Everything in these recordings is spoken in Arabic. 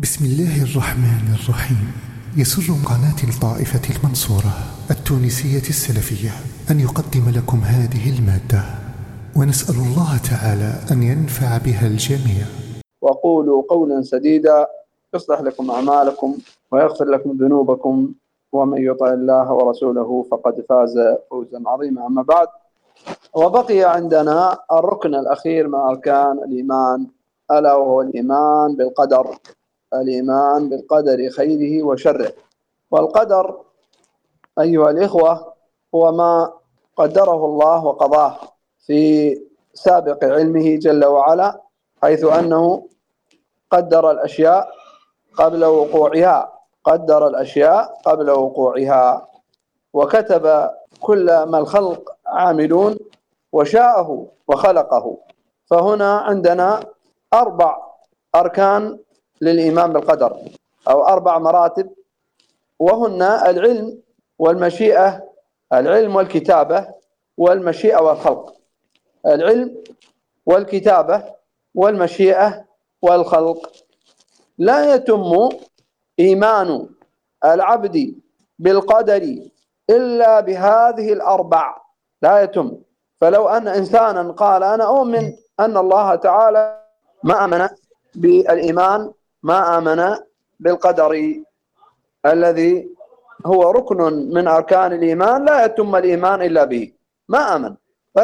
بسم الله الرحمن الرحيم. يسر قناة الطائفة المنصورة التونسية السلفية أن يقدم لكم هذه المادة، ونسأل الله تعالى أن ينفع بها الجميع. وقولوا قولا سديدا يصلح لكم أعمالكم ويغفر لكم ذنوبكم، ومن يطع الله ورسوله فقد فاز فوزا عظيما. أما بعد، وبقي عندنا الركن الأخير من أركان الإيمان، ألا وهو الإيمان بالقدر، الإيمان بالقدر خيره وشره. والقدر أيها الإخوة هو ما قدره الله وقضاه في سابق علمه جل وعلا، حيث أنه قدر الأشياء قبل وقوعها، قدر الأشياء قبل وقوعها، وكتب كل ما الخلق عاملون وشاءه وخلقه. فهنا عندنا 4 أركان للإيمان بالقدر، أو 4 مراتب، وهن العلم والمشيئة، العلم والكتابة والمشيئة والخلق. العلم والكتابة والمشيئة والخلق. لا يتم إيمان العبد بالقدر إلا بهذه ال4، لا يتم. فلو أن إنسانا قال أنا أؤمن أن الله تعالى، ما آمن بالإيمان، ما آمن بالقدر الذي هو ركن من أركان الإيمان، لا يتم الإيمان إلا به، ما آمن.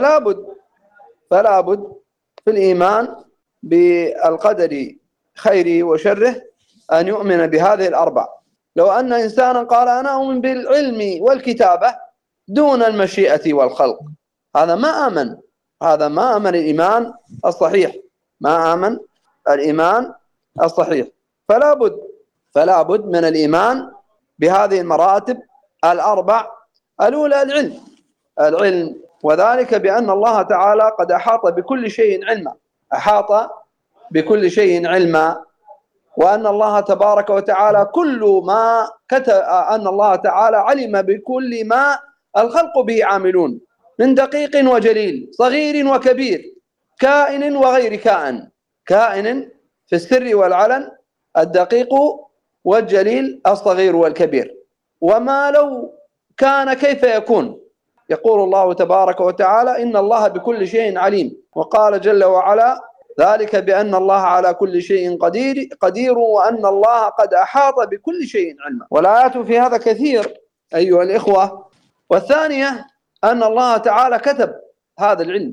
فلا بد في الإيمان بالقدر خيره وشره أن يؤمن بهذه ال4. لو أن إنسانا قال أنا أؤمن بالعلم والكتابة دون المشيئة والخلق، هذا ما آمن الإيمان الصحيح، ما آمن الإيمان الصحيح. فلا بد من الإيمان بهذه المراتب ال4. الأولى العلم، وذلك بأن الله تعالى قد أحاط بكل شيء علما، أحاط بكل شيء علما، وأن الله تبارك وتعالى كل ما كتب، أن الله تعالى علم بكل ما الخلق به عاملون، من دقيق وجليل، صغير وكبير، كائن وغير كائن في السر والعلن، الدقيق والجليل، الصغير والكبير. وما لو كان كيف يكون؟ يقول الله تبارك وتعالى إن الله بكل شيء عليم، وقال جل وعلا ذلك بأن الله على كل شيء قدير وأن الله قد أحاط بكل شيء علما. والآيات في هذا كثير أيها الإخوة. والثانية أن الله تعالى كتب هذا العلم،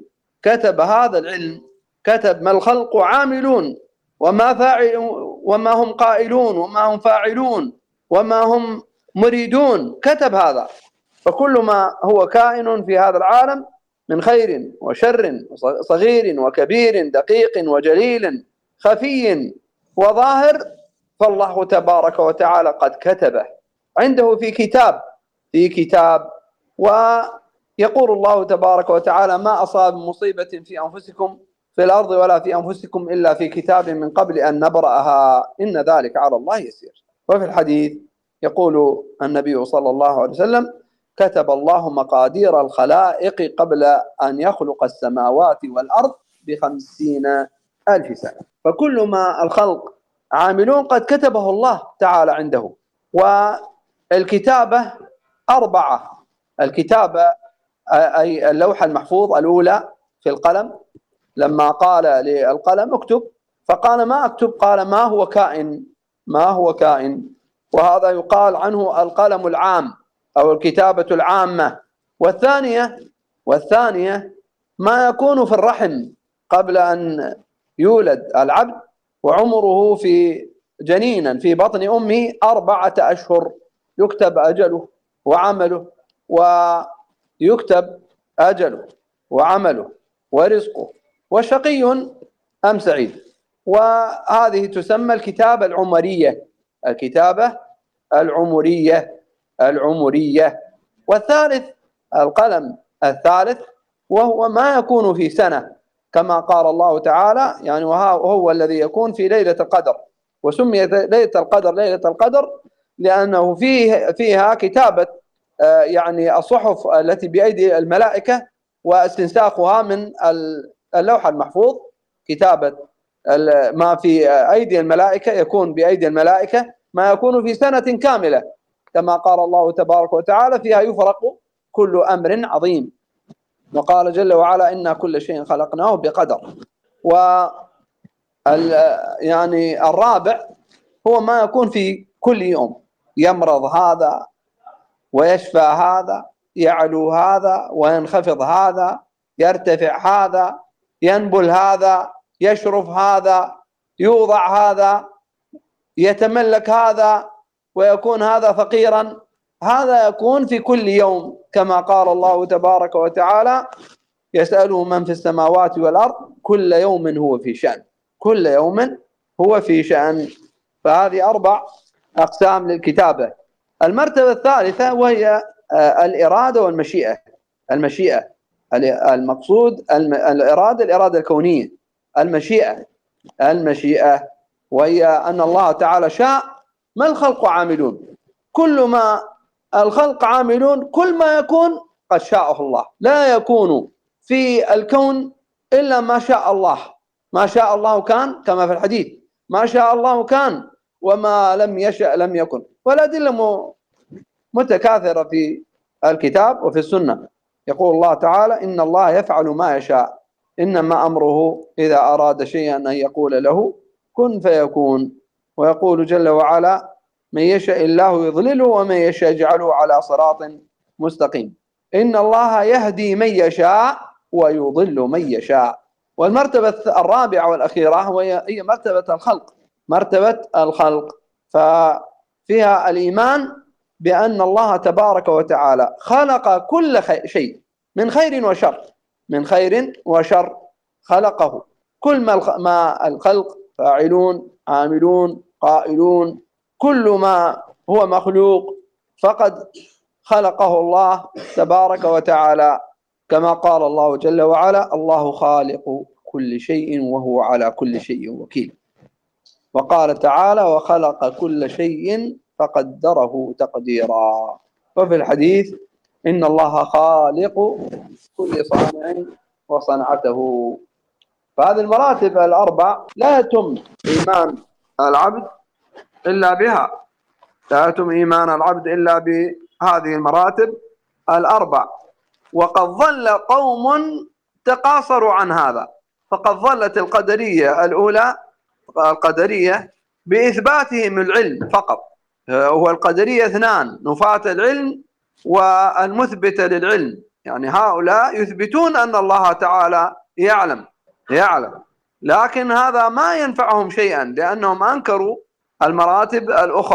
كتب ما الخلق عاملون وما هم قائلون وما هم فاعلون وما هم مريدون، كتب هذا. فكل ما هو كائن في هذا العالم من خير وشر، صغير وكبير، دقيق وجليل، خفي وظاهر، فالله تبارك وتعالى قد كتبه عنده في كتاب. ويقول الله تبارك وتعالى ما أصاب مصيبة في أنفسكم في الأرض ولا في أنفسكم إلا في كتاب من قبل أن نبرأها إن ذلك على الله يسير. وفي الحديث يقول النبي صلى الله عليه وسلم كتب الله مقادير الخلائق قبل أن يخلق السماوات والأرض ب50,000 سنة. فكل ما الخلق عاملون قد كتبه الله تعالى عنده. والكتابة 4. الكتابة أي اللوح المحفوظ، الأولى في القلم، لما قال للقلم اكتب فقال ما أكتب، قال ما هو كائن. وهذا يقال عنه القلم العام أو الكتابة العامة. والثانية ما يكون في الرحم قبل أن يولد العبد، وعمره في جنينا في بطن أمه 4 أشهر، يكتب أجله وعمله ورزقه، وشقي أم سعيد. وهذه تسمى الكتابة العمرية. والثالث القلم الثالث، وهو ما يكون في سنة، كما قال الله تعالى يعني وهو الذي يكون في ليلة القدر. وسميت ليلة القدر لأنه فيها كتابة يعني الصحف التي بأيدي الملائكة واستنساخها من اللوح المحفوظ، كتابة ما في أيدي الملائكة يكون بأيدي الملائكة ما يكون في سنة كاملة، كما قال الله تبارك وتعالى فيها يفرق كل أمر عظيم. وقال جل وعلا إنا كل شيء خلقناه بقدر. يعني الرابع هو ما يكون في كل يوم، يمرض هذا ويشفى هذا، يعلو هذا وينخفض هذا، يرتفع هذا، ينبل هذا، يشرف هذا، يوضع هذا، يتملك هذا، ويكون هذا فقيرا. هذا يكون في كل يوم، كما قال الله تبارك وتعالى يسأله من في السماوات والأرض كل يوم هو في شأن، كل يوم هو في شأن. فهذه 4 أقسام للكتابة. المرتبة الثالثة وهي الإرادة والمشيئة. المشيئة المقصود الإرادة الكونية. المشيئة وهي أن الله تعالى شاء ما الخلق عاملون، كل ما الخلق عاملون كل ما يكون قد شاءه الله، لا يكون في الكون إلا ما شاء الله. ما شاء الله كان، كما في الحديث ما شاء الله كان وما لم يشأ لم يكن. والأدلة متكاثرة في الكتاب وفي السنة. يقول الله تعالى إن الله يفعل ما يشاء إنما أمره إذا أراد شيئا أن يقول له كن فيكون. ويقول جل وعلا من يشاء الله يضلله ومن يشاء يجعله على صراط مستقيم. إن الله يهدي من يشاء ويضل من يشاء. والمرتبة الرابعة والأخيرة هي مرتبة الخلق. ففيها الإيمان بأن الله تبارك وتعالى خلق كل شيء من خير وشر خلقه. كل ما الخلق فاعلون عاملون قائلون، كل ما هو مخلوق فقد خلقه الله تبارك وتعالى، كما قال الله جل وعلا الله خالق كل شيء وهو على كل شيء وكيل. وقال تعالى وخلق كل شيء فقدره تقديرا. وفي الحديث إن الله خالق كل صانع وصنعته. فهذه المراتب ال4 لا يتم إيمان العبد إلا بها، لا يتم إيمان العبد إلا بهذه المراتب ال4. وقد ظل قوم تقاصروا عن هذا، فقد ظلت القدرية الأولى بإثباتهم العلم فقط. هو القدرية 2 نفاة العلم والمثبتة للعلم، يعني هؤلاء يثبتون أن الله تعالى يعلم، لكن هذا ما ينفعهم شيئا لأنهم أنكروا المراتب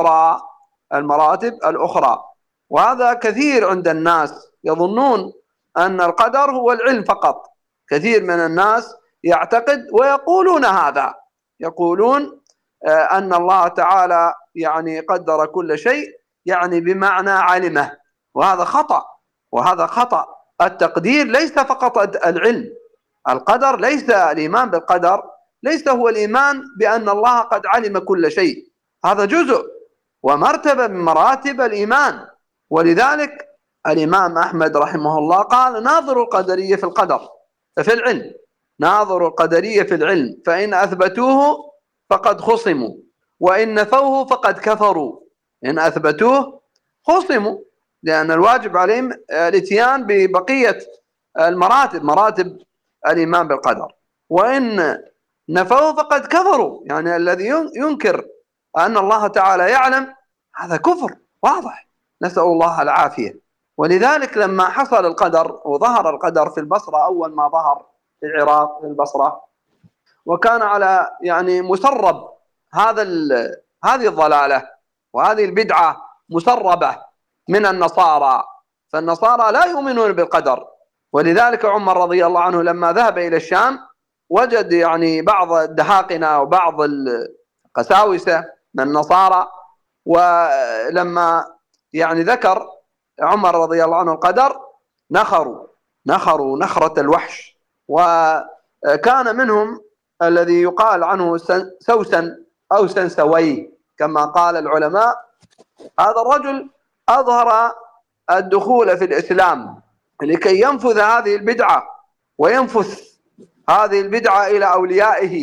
الأخرى. وهذا كثير عند الناس، يظنون أن القدر هو العلم فقط. كثير من الناس يعتقد ويقولون هذا، يقولون أن الله تعالى يعني قدر كل شيء يعني بمعنى علمه، وهذا خطأ. التقدير ليس فقط العلم. القدر ليس الإيمان بالقدر ليس هو الإيمان بأن الله قد علم كل شيء، هذا جزء ومرتبة من مراتب الإيمان. ولذلك الإمام أحمد رحمه الله قال ناظروا القدرية في القدر في العلم، ناظروا القدرية في العلم فإن أثبتوه فقد خصموا وإن نفوه فقد كفروا. إن أثبتوه خصموا لأن الواجب عليهم الاتيان ببقية مراتب الإيمان بالقدر، وإن نفوه فقد كفروا، يعني الذي ينكر أن الله تعالى يعلم هذا كفر واضح، نسأل الله العافية. ولذلك لما حصل القدر وظهر القدر في البصرة، أول ما ظهر في العراق في البصرة، وكان على يعني مسرب هذه الضلالة وهذه البدعة مسربة من النصارى، فالنصارى لا يؤمنون بالقدر. ولذلك عمر رضي الله عنه لما ذهب إلى الشام وجد يعني بعض الدهاقنة وبعض القساوسة من النصارى، ولما يعني ذكر عمر رضي الله عنه القدر نخروا نخرة الوحش. وكان منهم الذي يقال عنه سوسن أو سنسوي كما قال العلماء. هذا الرجل أظهر الدخول في الإسلام لكي ينفذ هذه البدعة وينفث هذه البدعة إلى أوليائه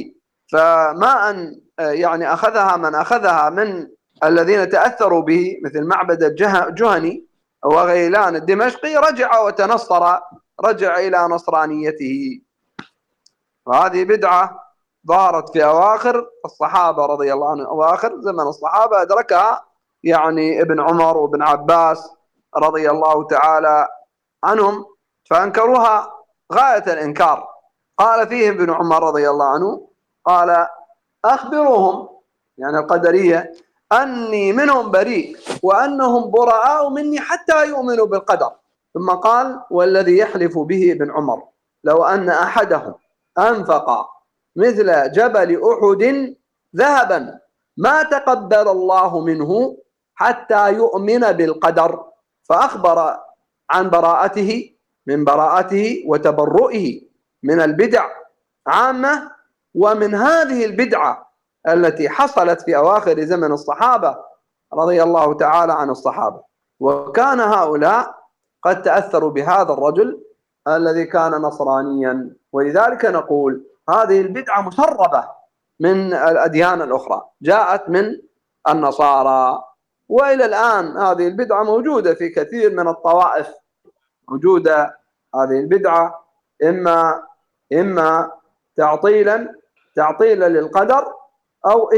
فما أن يعني أخذها من أخذها من الذين تأثروا به مثل معبد الجهني وغيلان الدمشقي رجع وتنصر، رجع إلى نصرانيته. وهذه بدعة ظهرت في أواخر الصحابة رضي الله عنهم، أواخر زمن الصحابة أدركها يعني ابن عمر وابن عباس رضي الله تعالى عنهم، فأنكروها غاية الإنكار. قال فيهم ابن عمر رضي الله عنه، قال أخبروهم يعني القدرية أني منهم بريء وأنهم براء مني حتى يؤمنوا بالقدر. ثم قال والذي يحلف به ابن عمر لو أن أحدهم أنفق مثل جبل أحد ذهبا ما تقبل الله منه حتى يؤمن بالقدر. فأخبر عن براءته من براءته وتبرؤه من البدع عامة، ومن هذه البدعة التي حصلت في أواخر زمن الصحابة رضي الله تعالى عن الصحابة. وكان هؤلاء قد تأثروا بهذا الرجل الذي كان نصرانيا، ولذلك نقول هذه البدعة مسربة من الأديان الأخرى، جاءت من النصارى، وإلى الآن هذه البدعة موجودة في كثير من الطوائف، موجودة هذه البدعة إما تعطيلا للقدر أو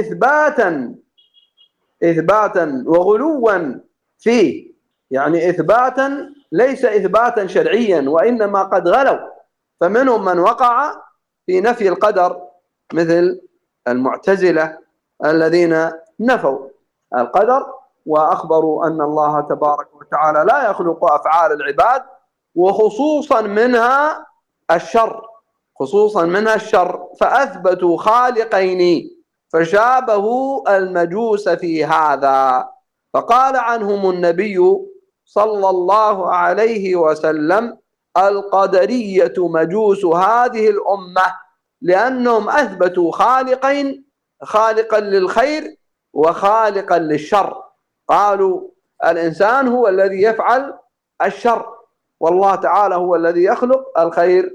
إثباتا وغلوا فيه، يعني إثباتا ليس إثباتا شرعيا وإنما قد غلوا. فمنهم من وقع في نفي القدر مثل المعتزلة الذين نفوا القدر وأخبروا أن الله تبارك وتعالى لا يخلق أفعال العباد، وخصوصا منها الشر، فأثبتوا خالقين فشابهوا المجوس في هذا. فقال عنهم النبي صلى الله عليه وسلم القدرية مجوس هذه الأمة، لأنهم أثبتوا خالقين، خالقا للخير وخالقا للشر. قالوا الإنسان هو الذي يفعل الشر والله تعالى هو الذي يخلق الخير،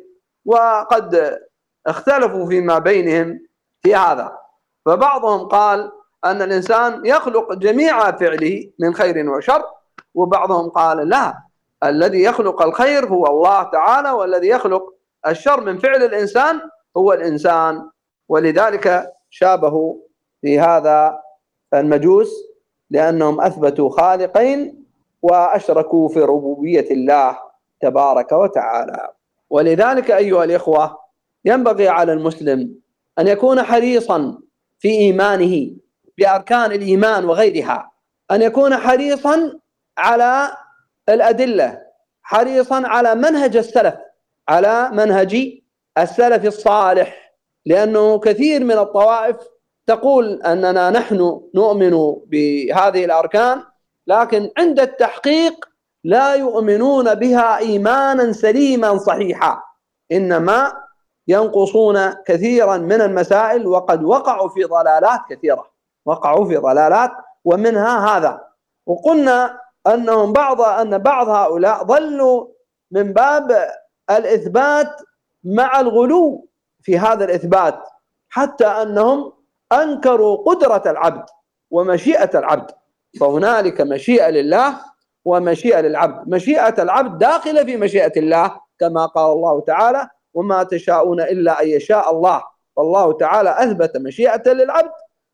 وقد اختلفوا فيما بينهم في هذا. فبعضهم قال أن الإنسان يخلق جميع فعله من خير وشر، وبعضهم قال لا، الذي يخلق الخير هو الله تعالى، والذي يخلق الشر من فعل الإنسان هو الإنسان. ولذلك شابهوا في هذا المجوس، لأنهم أثبتوا خالقين وأشركوا في ربوبية الله تبارك وتعالى. ولذلك أيها الإخوة ينبغي على المسلم أن يكون حريصا في إيمانه بأركان الإيمان وغيرها، أن يكون حريصا على الأدلة، حريصا على منهج السلف، على منهج السلف الصالح، لأنه كثير من الطوائف تقول أننا نحن نؤمن بهذه الأركان، لكن عند التحقيق لا يؤمنون بها إيمانا سليما صحيحا، إنما ينقصون كثيرا من المسائل، وقد وقعوا في ضلالات كثيرة، وقعوا في ضلالات ومنها هذا. وقلنا أن بعض هؤلاء ضلوا من باب الإثبات مع الغلو في هذا الإثبات، حتى أنهم أنكروا قدرة العبد ومشيئة العبد. فهنالك مشيئة لله ومشيئة للعبد، مشيئة العبد داخلة في مشيئة الله كما قال الله تعالى وما تشاءون إلا أن يشاء الله. والله تعالى أثبت مشيئة للعبد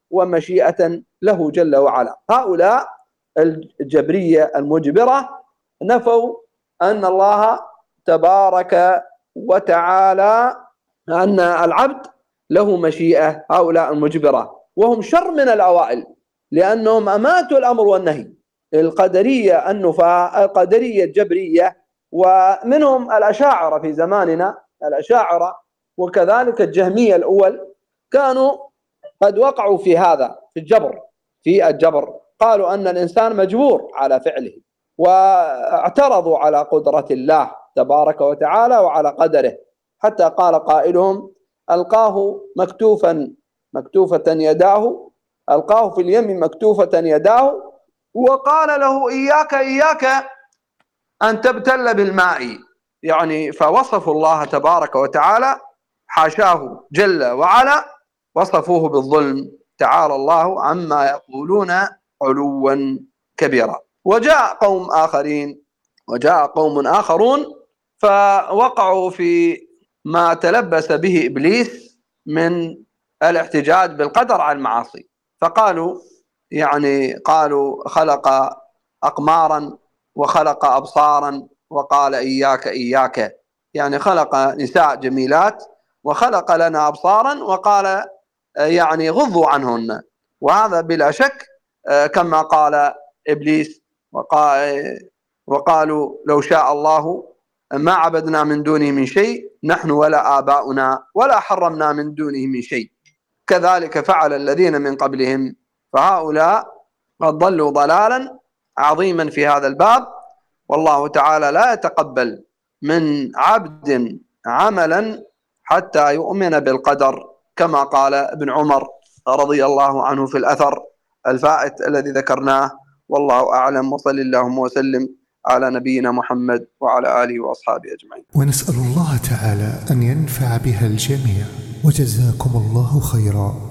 ومشيئة له جل وعلا. هؤلاء الجبرية المجبرة نفوا أن الله تبارك وتعالى أن العبد له مشيئة، هؤلاء المجبرة، وهم شر من الأوائل لأنهم أماتوا الأمر والنهي. القدرية النفاة، القدرية الجبرية، ومنهم الأشاعرة في زماننا، الأشاعرة وكذلك الجهمية الأول، كانوا قد وقعوا في هذا، في الجبر، قالوا أن الإنسان مجبور على فعله، واعترضوا على قدرة الله تبارك وتعالى وعلى قدره، حتى قال قائلهم ألقاه مكتوفة يداه، ألقاه في اليم مكتوفة يداه، وقال له إياك أن تبتل بالماء. يعني فوصفوا الله تبارك وتعالى حاشاه جل وعلا وصفوه بالظلم، تعالى الله عما يقولون علوا كبيرا. وجاء قوم آخرون فوقعوا في ما تلبس به إبليس من الاحتجاج بالقدر على المعاصي، فقالوا قالوا خلق أقمارا وخلق أبصارا وقال إياك، يعني خلق نساء جميلات وخلق لنا أبصارا وقال غضوا عنهن. وهذا بلا شك كما قال إبليس، وقالوا لو شاء الله ما عبدنا من دونه من شيء نحن ولا آباؤنا ولا حرمنا من دونه من شيء، كذلك فعل الذين من قبلهم، فهؤلاء قد ضلوا ضلالا عظيما في هذا الباب. والله تعالى لا يتقبل من عبد عملا حتى يؤمن بالقدر، كما قال ابن عمر رضي الله عنه في الأثر الفائت الذي ذكرناه. والله أعلم، وصل اللهم وسلم على نبينا محمد وعلى آله وأصحابه أجمعين. ونسأل الله تعالى أن ينفع بها الجميع، وجزاكم الله خيرا.